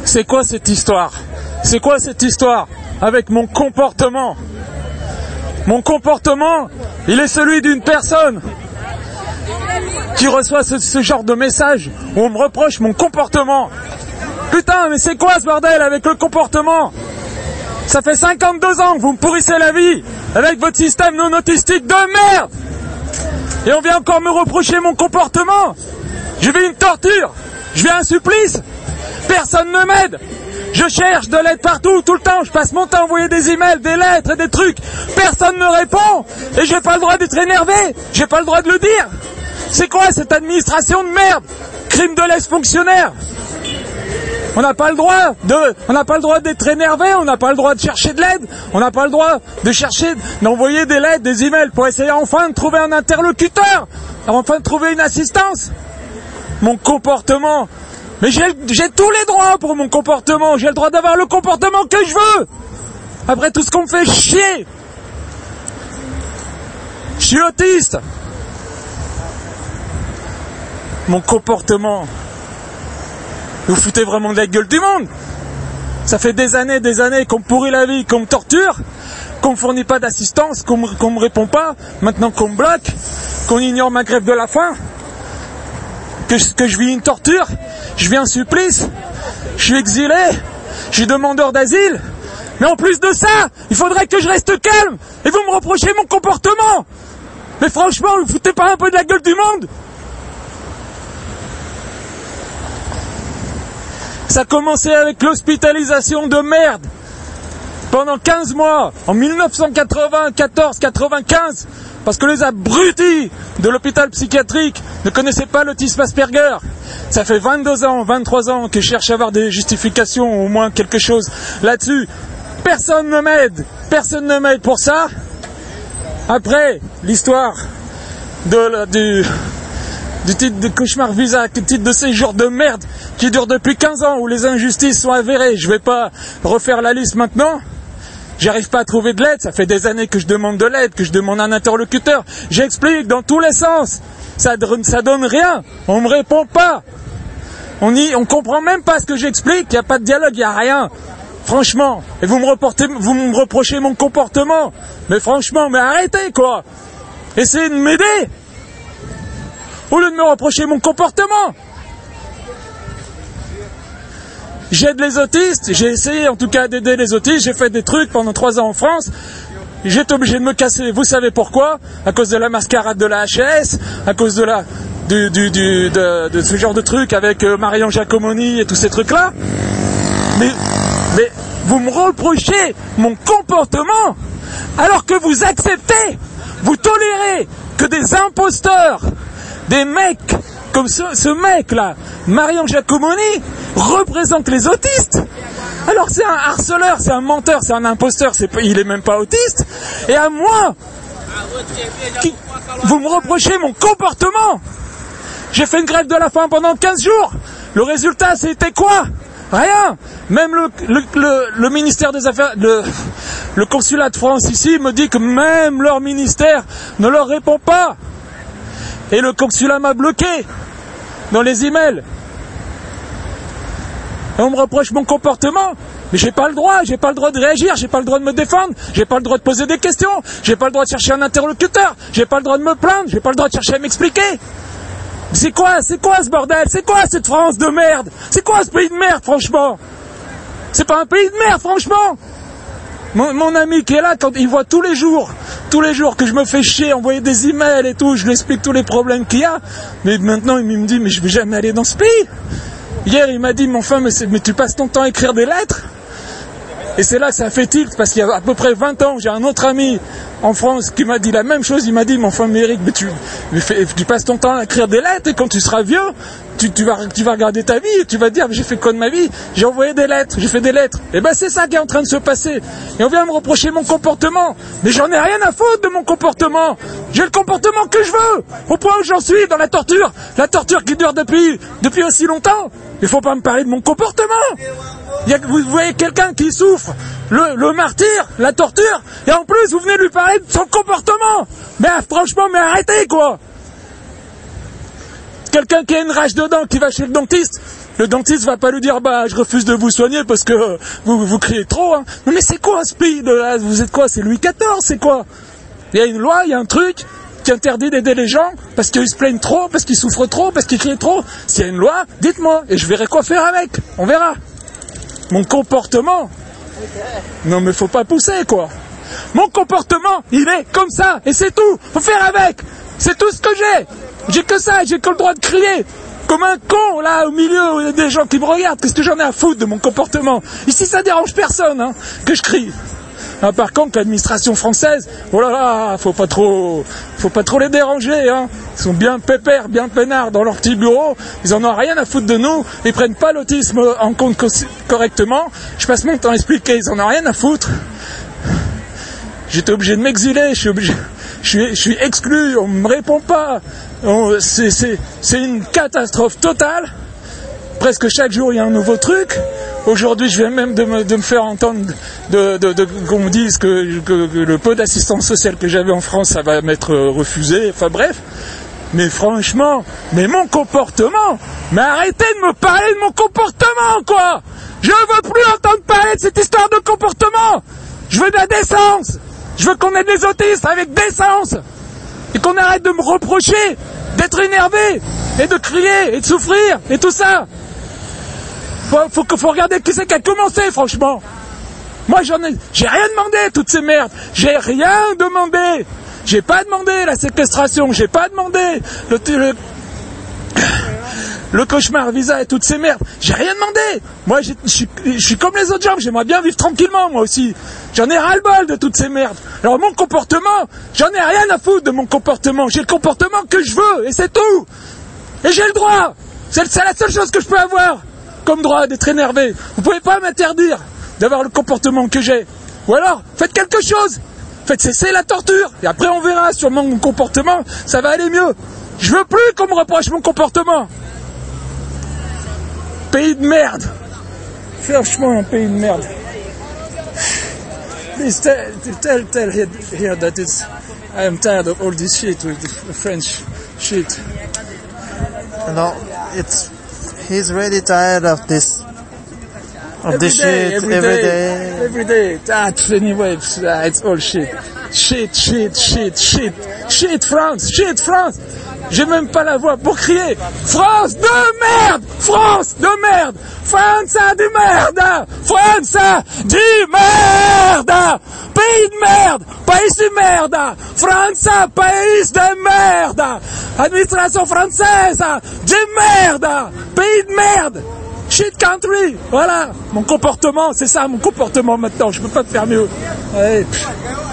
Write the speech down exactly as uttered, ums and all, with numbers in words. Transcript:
C'est quoi cette histoire? C'est quoi cette histoire avec mon comportement? Mon comportement, il est celui d'une personne qui reçoit ce, ce genre de message où on me reproche mon comportement. Putain, mais c'est quoi ce bordel avec le comportement? Ça fait cinquante-deux ans que vous me pourrissez la vie avec votre système non autistique de merde. Et on vient encore me reprocher mon comportement. Je vis une torture, je vis un supplice. Personne ne m'aide. Je cherche de l'aide partout, tout le temps. Je passe mon temps à envoyer des emails, des lettres et des trucs. Personne ne répond. Et j'ai pas le droit d'être énervé. J'ai pas le droit de le dire. C'est quoi cette administration de merde? Crime de lèse-fonctionnaire. On n'a pas le droit de, on n'a pas le droit d'être énervé, on n'a pas le droit de chercher de l'aide, on n'a pas le droit de chercher, d'envoyer des lettres, des emails pour essayer enfin de trouver un interlocuteur, enfin de trouver une assistance. Mon comportement, mais j'ai, j'ai tous les droits pour mon comportement, j'ai le droit d'avoir le comportement que je veux. Après tout ce qu'on me fait chier. Je suis autiste. Mon comportement. Vous foutez vraiment de la gueule du monde. Ça fait des années, des années qu'on me pourrit la vie, qu'on me torture, qu'on me fournit pas d'assistance, qu'on me, qu'on me répond pas, maintenant qu'on me bloque, qu'on ignore ma grève de la faim, que je, que je vis une torture, je vis un supplice, je suis exilé, je suis demandeur d'asile, mais en plus de ça, il faudrait que je reste calme, et vous me reprochez mon comportement. Mais franchement, vous foutez pas un peu de la gueule du monde? Ça a commencé avec l'hospitalisation de merde. Pendant quinze mois, en mille neuf cent quatre-vingt-quatorze quatre-vingt-quinze, parce que les abrutis de l'hôpital psychiatrique ne connaissaient pas l'autisme Asperger. Ça fait vingt-deux ans, vingt-trois ans que je cherche à avoir des justifications, au moins quelque chose là-dessus. Personne ne m'aide, personne ne m'aide pour ça. Après, l'histoire de, du... du titre de cauchemar visa, du titre de séjour de merde qui dure depuis quinze ans, où les injustices sont avérées. Je vais pas refaire la liste maintenant. J'arrive pas à trouver de l'aide, ça fait des années que je demande de l'aide, que je demande un interlocuteur. J'explique dans tous les sens. Ça, ça donne rien. On me répond pas. On y, on comprend même pas ce que j'explique. Il y a pas de dialogue, il y a rien. Franchement. Et vous me reportez, vous me reprochez mon comportement. Mais franchement, mais arrêtez quoi. Essayez de m'aider. Au lieu de me reprocher mon comportement. J'aide les autistes, j'ai essayé en tout cas d'aider les autistes, j'ai fait des trucs pendant trois ans en France, j'ai été obligé de me casser, vous savez pourquoi? À cause de la mascarade de la H S, à cause de la du, du, du, de, de ce genre de trucs avec euh, Marion Giacomoni et tous ces trucs-là. Mais, mais vous me reprochez mon comportement alors que vous acceptez, vous tolérez que des imposteurs, des mecs comme ce, ce mec-là, Marion Giacomoni, représente les autistes. Alors c'est un harceleur, c'est un menteur, c'est un imposteur, c'est, il est même pas autiste. Et à moi, qui, vous me reprochez mon comportement. J'ai fait une grève de la faim pendant quinze jours. Le résultat, c'était quoi? Rien. Même le, le, le, le ministère des Affaires, le, le consulat de France ici me dit que même leur ministère ne leur répond pas. Et le consulat m'a bloqué dans les emails. Et on me reproche mon comportement. Mais j'ai pas le droit, j'ai pas le droit de réagir, j'ai pas le droit de me défendre, j'ai pas le droit de poser des questions, j'ai pas le droit de chercher un interlocuteur, j'ai pas le droit de me plaindre, j'ai pas le droit de chercher à m'expliquer. C'est quoi, c'est quoi ce bordel? C'est quoi cette France de merde? C'est quoi ce pays de merde, franchement? C'est pas un pays de merde, franchement. Mon, mon ami qui est là, quand il voit tous les jours, tous les jours que je me fais chier, envoyer des emails et tout, je lui explique tous les problèmes qu'il y a, mais maintenant il me dit, mais je vais jamais aller dans ce pays. Hier il m'a dit, mais enfin, mais, mais tu passes ton temps à écrire des lettres? Et c'est là que ça fait tilt, parce qu'il y a à peu près vingt ans, j'ai un autre ami en France qui m'a dit la même chose, il m'a dit, mais enfin, mais Eric, mais tu, mais fais, tu passes ton temps à écrire des lettres, et quand tu seras vieux, tu, tu, vas, tu vas regarder ta vie, et tu vas te dire, j'ai fait quoi de ma vie? J'ai envoyé des lettres, j'ai fait des lettres. Et ben c'est ça qui est en train de se passer. Et on vient me reprocher mon comportement. Mais j'en ai rien à foutre de mon comportement. J'ai le comportement que je veux, au point où j'en suis dans la torture. La torture qui dure depuis, depuis aussi longtemps. Il faut pas me parler de mon comportement. Il y a, vous voyez quelqu'un qui souffre, le, le martyr, la torture, et en plus vous venez lui parler de son comportement. Mais franchement, mais arrêtez quoi. Quelqu'un qui a une rage dedans, qui va chez le dentiste, Le dentiste va pas lui dire, bah, je refuse de vous soigner parce que vous, vous criez trop, hein. Non, mais c'est quoi ce pays de là? Vous êtes quoi? C'est Louis quatorze, c'est quoi? Il y a une loi, il y a un truc qui interdit d'aider les gens parce qu'ils se plaignent trop, parce qu'ils souffrent trop, parce qu'ils crient trop. S'il y a une loi, dites-moi, et je verrai quoi faire avec. On verra. Mon comportement. Non, mais faut pas pousser, quoi. Mon comportement, il est comme ça, et c'est tout. Faut faire avec. C'est tout ce que j'ai. J'ai que ça, j'ai que le droit de crier. Comme un con, là, au milieu, où il y a des gens qui me regardent. Qu'est-ce que j'en ai à foutre de mon comportement? Ici, ça dérange personne, hein, que je crie. Ah, par contre, l'administration française, oh là là, faut pas trop, faut pas trop les déranger, hein. Ils sont bien pépères, bien peinards dans leur petit bureau. Ils en ont rien à foutre de nous. Ils prennent pas l'autisme en compte correctement. Je passe mon temps à expliquer. Ils en ont rien à foutre. J'étais obligé de m'exiler. Je suis obligé. Je suis, je suis exclu, on me répond pas, c'est, c'est, c'est une catastrophe totale. Presque chaque jour il y a un nouveau truc. Aujourd'hui je viens même de me, de me faire entendre de, de, de, qu'on me dise que, que, que le peu d'assistance sociale que j'avais en France ça va m'être refusé, enfin bref. Mais franchement, mais mon comportement, mais arrêtez de me parler de mon comportement, quoi. Je veux plus entendre parler de cette histoire de comportement. Je veux de la décence. Je veux qu'on aide les autistes avec décence et qu'on arrête de me reprocher d'être énervé et de crier et de souffrir et tout ça. Faut, faut, faut regarder qui c'est qui a commencé, franchement. Moi, j'en ai, j'ai rien demandé, toutes ces merdes. J'ai rien demandé. J'ai pas demandé la séquestration. J'ai pas demandé le, le, le cauchemar visa et toutes ces merdes. J'ai rien demandé. Moi, je suis comme les autres gens. J'aimerais bien vivre tranquillement, moi aussi. J'en ai ras-le-bol de toutes ces merdes. Alors mon comportement, j'en ai rien à foutre de mon comportement. J'ai le comportement que je veux et c'est tout. Et j'ai le droit. C'est la seule chose que je peux avoir comme droit d'être énervé. Vous pouvez pas m'interdire d'avoir le comportement que j'ai. Ou alors, faites quelque chose. Faites cesser la torture. Et après on verra sûrement mon comportement, ça va aller mieux. Je veux plus qu'on me reproche mon comportement. Pays de merde. Franchement, un pays de merde. Please tell, tell, tell here, here that it's, I am tired of all this shit with the French shit. No, it's, he's really tired of this, of every this day, shit every, every day, day. Every day. That, anyway, it's, uh, it's all shit. Shit, shit, shit, shit. Shit, France, shit, France. J'ai même pas la voix pour crier. France de merde! France de merde! França de merde! França de merde! Pays de merde! Pays de merde! França, pays de merde! Administration française de merde! Pays de merde! Shit country! Voilà! Mon comportement, c'est ça mon comportement maintenant, je peux pas te faire mieux. Allez.